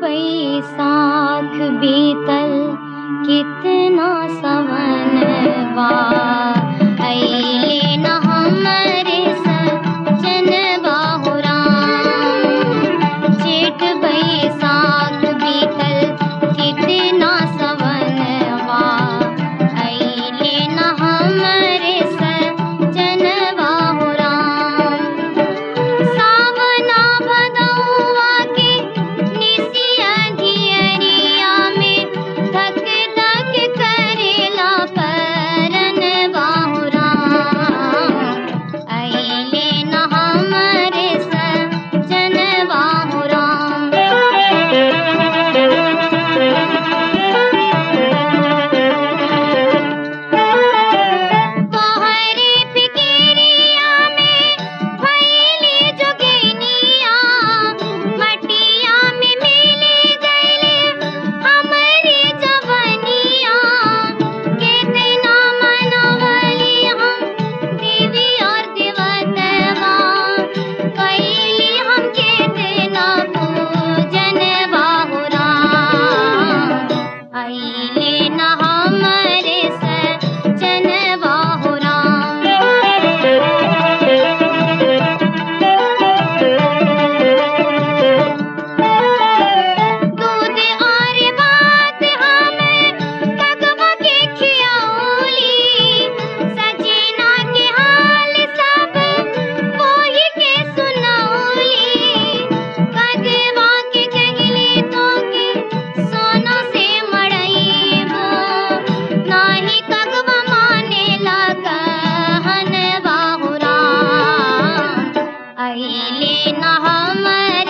बैसाख बीतल कितना सवनवा, अइले न हमरे सजनवा हो राम। जेठ बैसाख बीतल कितना सवनवा, अइले न हमरे सजनवा हो राम। सावना भदौआ के निसिया धियरिया में धक धक करेला परनवा हो राम। अइले न हमरे सजनवा हो राम। तोहरे फिकिरिया में भइली जोगिनिया, मटिया में मिले गइले हमरे जवनिया। केतना मनवली हम देवी और देवतवा, कइली हम केतना पूजनवा हो राम। अइले न हमरे सजनवा हो राम। दूध और भात हमें कगवा के खियौली, सजना के हाल सब कोई के सुनौली। कगवा के कहली तो के सोना से मड़इबो, नाही कगवा मानेला कहनवा हो राम। अइले न हमरे